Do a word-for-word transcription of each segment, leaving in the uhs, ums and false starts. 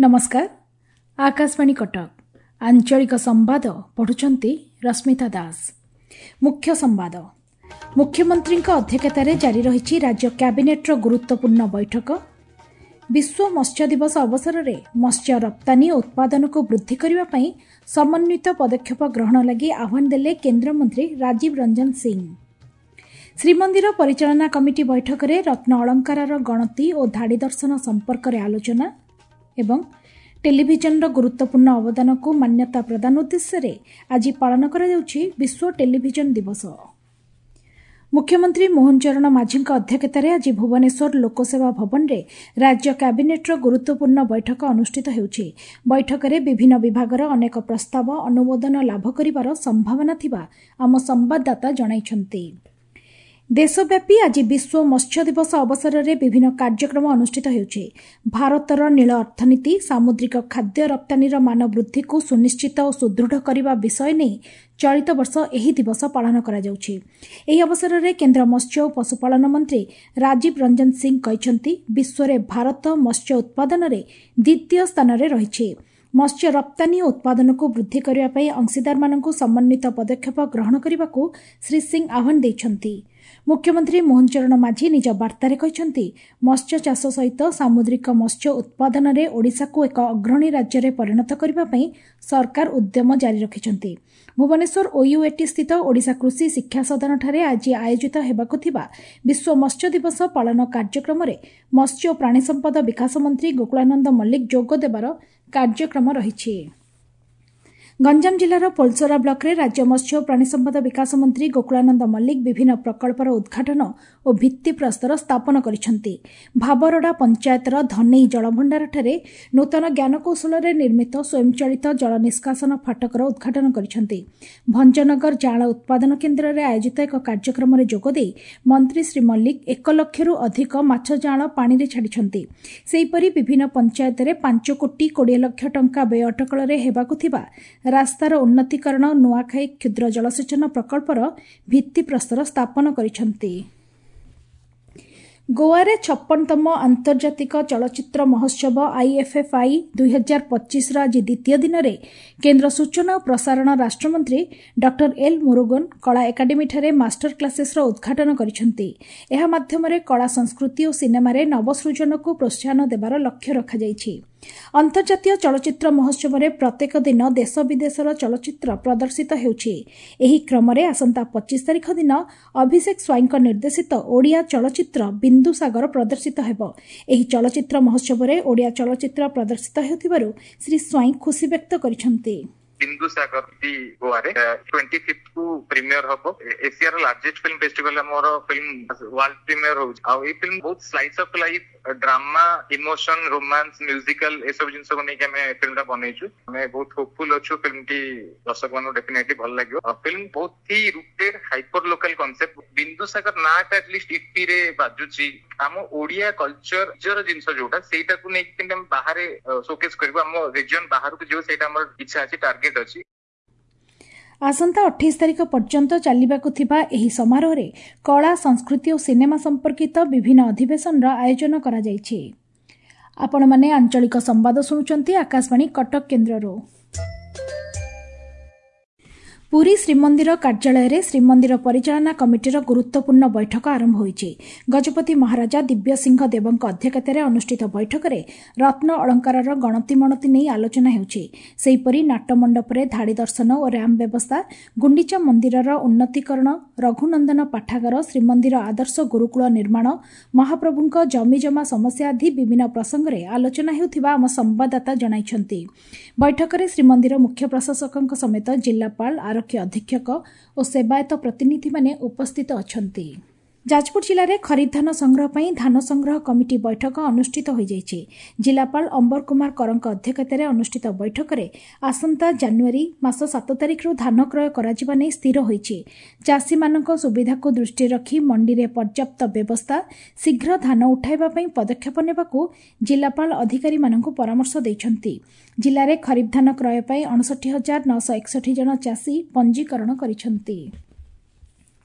नमस्कार आकाशवाणी कटक आंचलिक संवाद पढ़ुचंती रश्मिता दास। मुख्य संवाद मुख्यमंत्री अध्यक्षतार जारी रही राज्य कैबिनेट्र गुरुत्वपूर्ण बैठक। विश्व मत्स्य दिवस अवसर में मत्स्य रप्तानी और उत्पादन को वृद्धि करने समन्वित पदक्षेप ग्रहण लगी आह्वान देले केन्द्रमंत्री राजीव रंजन सिंह। श्रीमंदिर परिचालना कमिटी बैठक में रत्न अलंकार गणति और धाड़ी दर्शन संपर्क में आलोचना एवं टेलीविजन गुरुत्वपूर्ण अवदान को मान्यता प्रदान उद्देश्य आज पालन करा जाउछि विश्व टेलीविजन दिवस। मुख्यमंत्री मोहन चरण माझी अध्यक्षतार आज भुवनेश्वर लोकसेवा भवन में राज्य कैबिनेट्र गुरुत्वपूर्ण बैठक अनुष्ठित होउछि। बैठक में विभिन्न विभागर अनेक प्रस्ताव अनुमोदन लाभ करिवार संभावना थिबा आम संवाददाता जणाइछन्ति। देशव्यापी आज विश्व मत्स्य दिवस अवसर में विभिन्न कार्यक्रम अनुष्ठित होउछि। भारतर नील अर्थनीति सामुद्रिक खाद्य रप्तानीर मान वृद्धि को सुनिश्चित और सुदृढ़ करने विषय नहीं चलित वर्ष एही दिवस पालन करा जाउछि। एही अवसर में केन्द्र मत्स्य और पशुपालन मंत्री राजीव रंजन सिंह कहिसंति विश्व में भारत मत्स्य उत्पादन में द्वितीय स्थान में रहिछि। मत्स्य रप्तानी और उत्पादन को वृद्धि करने अंशीदार मानक समन्वित पदक्षेप ग्रहण करने को श्री सिंह आह्वान देइछन्ति। मुख्यमंत्री मोहन चरण माझी निज वार्तारे कहिसंति मत्स्य चाष सहित सामुद्रिक मत्स्य उत्पादन में ओडिशा को एक अग्रणी राज्य में परिणत करने सरकार उद्यम जारी रखिछन्ति। भुवनेश्वर ओयूएटी स्थित ओडिशा कृषि शिक्षा सदन ठारे आज आयोजित हेबाकु थिबा विश्व मत्स्य दिवस पालन कार्यक्रम में मत्स्य और प्राणी संपद विकास मंत्री गोकुलानंद मल्लिक जोग देबार कार्यक्रम रहिछि। गंजाम जिलार पोलसरा ब्लॉक रे राज्य मत्स्य और प्राणी संपद विकास मंत्री गोकुलानंद मल्लिक विभिन्न प्रकल्पर उद्घाटन और भित्तिप्रस्तर स्थापन करिसेंति। भाबरडा पंचायतर धनेई जलभंडार ठारे नूतन ज्ञानकौशल निर्मित स्वयंचालित जल निष्कासन फाटकर उद्घाटन करिसेंति। भंजनगर जाल उत्पादन केन्द्र में आयोजित एक कार्यक्रम में जोगदे मंत्री श्री मल्लिक एक लक्षरू अधिक माछ जाल पानी रे छाडिछंति। सेहीपरि विभिन्न पंचायत रे पांच कोटी कोड़े लक्ष टंका व्यय अटकल रे हेबाकु थिबा रास्तार उन्नतीकरण नुआखाई क्षुद्र जलसेचन प्रकल्पर भित्तिप्रस्तर स्थापन करिसेंति। गोवारे छप्पनतम आंतर्जातिक चलचित्र महोत्सव आईएफएफआई दुई हजार पच्चीस आज द्वितीय दिन में केन्द्र सूचना और प्रसारण राष्ट्रमंत्री डॉक्टर एल मुरुगन कला एकाडेमी ठारे मास्टर क्लासेस उद्घाटन करिसेंति। एहा माध्यमरे कला संस्कृति और सिनेमा रे नवसृजन को प्रोत्साहन देबार लक्ष्य रखा जाइछि। अंतर्जातीय चलचित्र महोत्सव में प्रत्येक दिन देश विदेशर चलचित्र प्रदर्शित होउछि। एही क्रम रे आसंता पच्चीस तारीख दिन अभिषेक स्वाईं निर्देशित ओडिया चलचित्र बिंदु सागर प्रदर्शित हेबो। एही चलचित्र महोत्सव में ओडिया चलचित्र प्रदर्शित हेउथिबारु श्री स्वाईं खुशी व्यक्त करिसेंति। बिंदु सागर दी गोवारे पच्चीस को प्रीमियर हबो। एशियार लार्जेस्ट फिल्म फेस्टिवल हमर फिल्म वर्ल्ड प्रीमियर हो। आ ए फिल्म बहुत slice of life drama emotion romance musical ए सब जिंस को नै के हमें फिल्मटा बनेछु। हमें बहुत होपफुल अछु फिल्म टी दर्शक मानो डेफिनेटली भल लाग्यो। फिल्म बहुत ही rooted hyper local concept. Bindu Sagar नाट एटलीस्ट इपी रे बाजुची हम ओडिया कल्चर जर जिंस जोटा सेटा को नै के हम बाहर शोकेस करबो। हम रीजन बाहर को जो सेटा हमर इच्छा अछि टारगेट। आसंता अट्ठाईस तारीख पर्यंत चलिबाकु थिबा एही समारोह रे कला संस्कृति और सिनेमा संपर्कित विभिन्न अधिवेशन आयोजन करा जायछि। आपण माने आंचलिक संवाद सुनुचंती आकाशवाणी कटक केन्द्ररो। पुरी श्रीमंदिर कार्यालय रे श्रीमंदिर परिचालना कमिटीर गुरुत्वपूर्ण बैठक आरंभ होईछि। गजपति महाराजा दिव्य सिंह देवଙ୍କ अध्यक्षतार अनुष्ठित बैठक रे रत्न अलंकार गणति मणति नहीं आलोचना हेउछि। सेहीपरि नाट्यमंडप रे धाड़ी दर्शन और रैम्प व्यवस्था गुंडीचा मंदिरर उन्नतीकरण रघुनंदन पाठागार श्रीमंदिर आदर्श गुरुकुल निर्माण महाप्रभुंक जमीजमा समस्या आदि विभिन्न प्रसंग रे आलोचना हेउथिबा आम संवाददाता जणाइछन्ति। बैठक रे श्रीमंदिर मुख्य प्रशासकଙ୍କ समेत जिल्लापाल आरक्षी अधीक्षक और सेवायत प्रतिनिधि माने उपस्थित अछंती। जाजपुर जिले में खरीफ धान संग्रह पर धान संग्रह कमिटी बैठक अनुष्ठित हो जाइछि। जिलापाल अंबर कुमार करंक अध्यक्षतार अनुष्ठित बैठक में आसंता जानुआरी मास सात तारिख धान क्रय कराजिबा नै स्थिर होइछि। चाषी मानक सुविधा को दृष्टि रखी मंडी में पर्याप्त व्यवस्था शीघ्र धान उठाइबा पई पदक्षेप नेबाकू जिलापाल अधिकारी मानकू परामर्श दैछन्ति। जिले में खरीफ धान क्रय पर अड़सठ हजार नौ सौ एकसठ जन चाषी पंजीकरण करिछन्ति।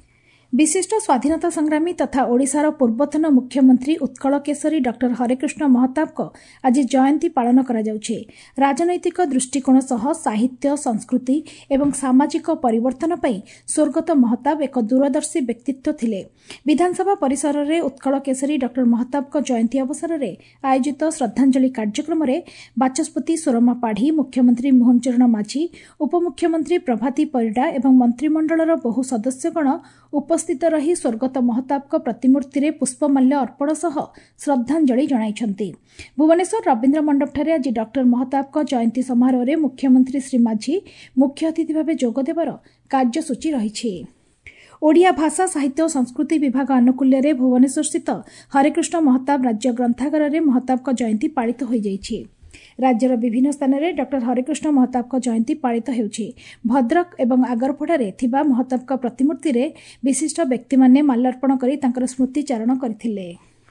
विशिष्ट स्वाधीनता संग्रामी तथा ओडिशार पूर्वतन मुख्यमंत्री उत्कल केशरी डॉक्टर हरेकृष्ण महताब आज जयंती पालन करा जाउछे। राजनैतिक दृष्टिकोण सह साहित्य संस्कृति एवं सामाजिक परिवर्तन पई स्वर्गत महताब एक दूरदर्शी व्यक्तित्व थिले। विधानसभा परिसर में उत्कल केशरी डॉक्टर महताब जयंती अवसर में आयोजित श्रद्धांजलि कार्यक्रम में बाचस्पति सुरमा पाढ़ी, मुख्यमंत्री मोहन चरण माझी, उपमुख्यमंत्री प्रभाती परिडा एवं मंत्रिमंडलर बहु सदस्यगण उपस्थित रही स्वर्गत महताब प्रतिमूर्ति में पुष्पमाल्य अर्पण सह श्रद्धांजलि जणाइछन्ति। भुवनेश्वर रवीन्द्र मंडपठारे आज डॉक्टर महताब जयंती समारोह में मुख्यमंत्री श्री माझी मुख्य अतिथि भाव जोगदेवर कार्यसूची रही। ओडिया भाषा साहित्य और संस्कृति विभाग आनुकूल्य में भुवनेश्वर स्थित हरेकृष्ण महताब राज्य ग्रंथागार में महताब जयंती पालित हो जाइछि। राज्यर विभिन्न स्थान में डॉक्टर हरेकृष्ण महताब जयंती पालित होउछि। भद्रक एवं आगरपड़ारे थिबा महताब प्रतिमूर्ति रे विशिष्ट व्यक्ति माने माल्यार्पण करी तांकर स्मृतिचारण करथिले।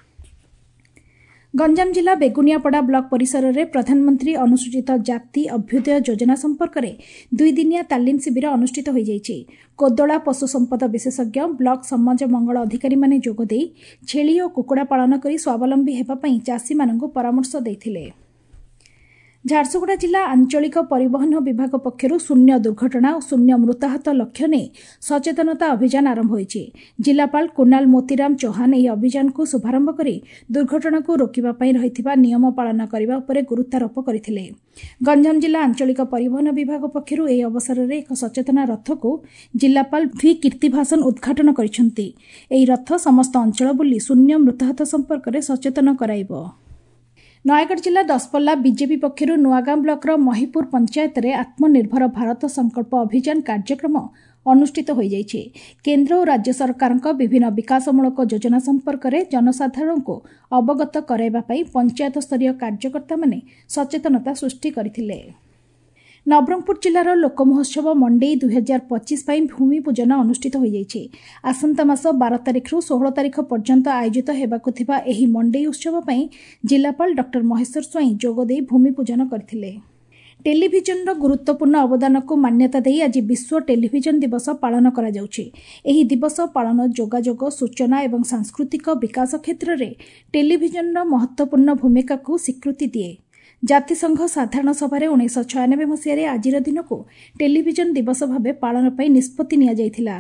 गंजाम जिला बेगुनियापड़ा ब्लॉक परिसर में प्रधानमंत्री अनुसूचित जाति अभ्युदय योजना संपर्क में दुई दिनिया तालीम शिविर अनुष्ठित हो जाइछि। कोदोला पशु संपद विशेषज्ञ ब्लॉक समाज मंगल अधिकारी माने जोगदे छेली और कुकुड़ा पालन करी स्वावलंबी हेबा पई चाषी मानंकु परामर्श दैथिले। झारसुगुड़ा जिला आंचलिक परिवहन विभाग पक्षर शून्य दुर्घटना और शून्य मृताहत लक्ष्य ने सचेतनता अभियान आरंभ होइछि। जिलापाल कुणाल मोतीराम चौहान यह अभियान को शुभारंभ करी दुर्घटना को रोकिबा पई रहिथिबा नियम पालन करबा उपरे गुरुत्वारोप करथिले। गंजाम जिला आंचलिक परिवहन विभाग पक्षर एही अवसर में एक सचेतना रथ को जिलापाल भि कीर्तिभासन उद्घाटन करिसेंति। एही रथ समस्त अंचल बुली शून्य मृताहत संपर्क में सचेतन कराइबो। नयगढ़ जिला दसपल्ला बीजेपी पक्षर नुआगां ब्लॉक महिपुर पंचायत रे आत्मनिर्भर भारत संकल्प अभियान कार्यक्रम अनुष्ठित हो जाइछे। केंद्र और राज्य सरकार विभिन्न विकासमूलक योजना संपर्क में जनसाधारण को अवगत कराइबा पई पंचायत स्तरीय कार्यकर्ता माने सचेतनता सृष्टि करथिले। नवरंगपुर जिलार लोक महोत्सव मंडे दुई हजार पच्चीस भूमि पूजन अनुष्ठित हो जाइछे। आसंता मास बारह तारिख रु सोलह तारिख पर्यंत आयोजित हेबाकु थिबा एही मंडे उत्सव पई जिलापाल डॉक्टर महेश्वर स्वाई जोगदे भूमि पूजन करथिले। टेलीविजन गुरुत्वपूर्ण अवदान को मान्यता देई आज विश्व टेलीविजन दिवस पालन करा जाउछि। एही दिवस पालन जोगाजोग सूचना एवं सांस्कृतिक विकास क्षेत्र में टेलीविजन महत्वपूर्ण भूमिका को स्वीकृति दिए। जातिसंघ साधारण सभा उन्नीस छयानबे मसीह आज दिन को टेलीविजन दिवस भाव पालन पर निष्पत्ति निया जायथिला।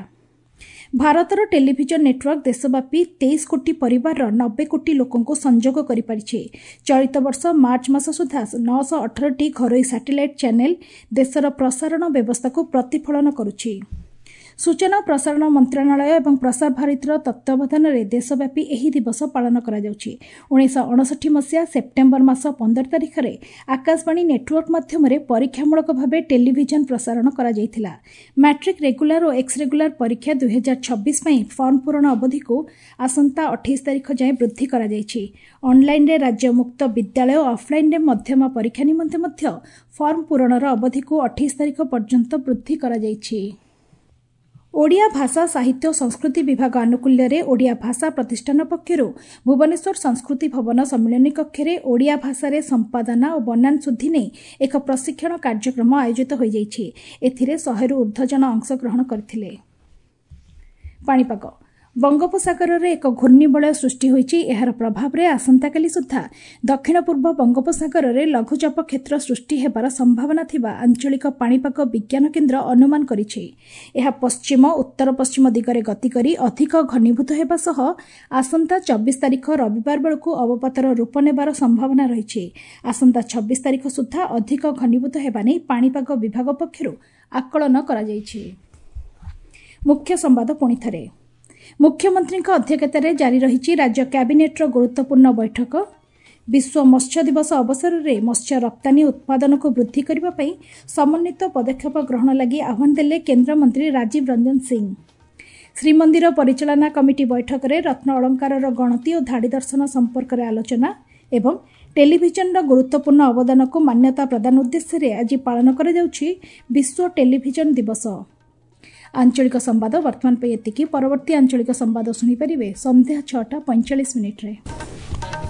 भारतर टेलीविजन नेटवर्क देशव्यापी तेईस कोटी परिवार नब्बे कोटी लोकों को संजोग करि परिछे। चलित वर्ष मार्च मास सुधा नौ सौ अठारह टी घरोई सैटेलाइट चैनल देशर प्रसारण व्यवस्था को प्रतिफलन करुछि। सूचना और प्रसारण मंत्रालय एवं प्रसार भारतीर तत्वावधान में देशव्यापी एही दिवस पालन करा जाउछि। उन्नीस अड़सठ मसीहा सेप्टेम्बर मास पंद्रह तारिख में आकाशवाणी नेटवर्क माध्यम परीक्षामूलक भाव टेलीविजन प्रसारण करा जायथिला। मैट्रिक रेगुलर और एक्स रेगुलर परीक्षा दुई हजार छब्बीस फॉर्म पूरण अवधि को आसंता अठाईस तारिख जाए वृद्धि करा जायछि। ऑनलाइन रे राज्य मुक्त विद्यालय और ऑफलाइन रे मध्यम परीक्षा निमंते मध्य फॉर्म पूरणर अवधि को अठाईस तारिख पर्यंत वृद्धि करा जायछि। ओडिया भाषा साहित्य और संस्कृति विभाग आनुकूल्य में ओडिया भाषा प्रतिष्ठान पक्षर भुवनेश्वर संस्कृति भवन सम्मिलनी कक्ष में ओडिया भाषा रे संपादना और बनान शुद्धि ने एक प्रशिक्षण कार्यक्रम आयोजित हो जाइछि। एथिरे सौ रु ऊर्ध्व जन अंशग्रहण करथिले। पाणीपाग बंगोपसागर में एक घूर्णिबलय सृष्टि होइछि। एहार प्रभाव रे आसंताकाली सुधा दक्षिण पूर्व बंगोपसागर में लघुचाप क्षेत्र सृष्टि हेबार संभावना थिबा आंचलिक पाणीपाग विज्ञान केन्द्र अनुमान करिछि। एहा पश्चिम उत्तर पश्चिम दिगरे गति करी अधिक घनीभूत हेबा सह आसंता चौबीस तारिख रविवार बेलकु अवपातर रूप नेबार संभावना रहिछि। आसंता छब्बीस तारिख सुधा अधिक घनीभूत हेबा नै पाणीपाग विभाग पक्षरु आकलन करा जाइछि। मुख्य संवाद पुणी थरे मुख्यमंत्री अध्यक्षतार जारी रही राज्य कैबिनेट्र गुरुत्वपूर्ण बैठक। विश्व मत्स्य दिवस अवसर में मत्स्य रप्तानी उत्पादन को वृद्धि करने समन्वित पदक्षेप ग्रहण लगी आह्वान देले केन्द्रमंत्री राजीव रंजन सिंह। श्रीमंदिर परिचालना कमिटी बैठक में रत्न अलंकार गणति और धाड़ी दर्शन संपर्क में आलोचना एवं टेलीविजन गुरुत्वपूर्ण अवदान को मान्यता प्रदान उद्देश्य आज पालन करा जाउछि विश्व टेलीविजन दिवस। आंचलिक संवाद वर्तमान पे एतिकी। परवर्ती आंचलिक संवाद सुनी परिबे संध्या छटा पैंचाश मिनिट रे।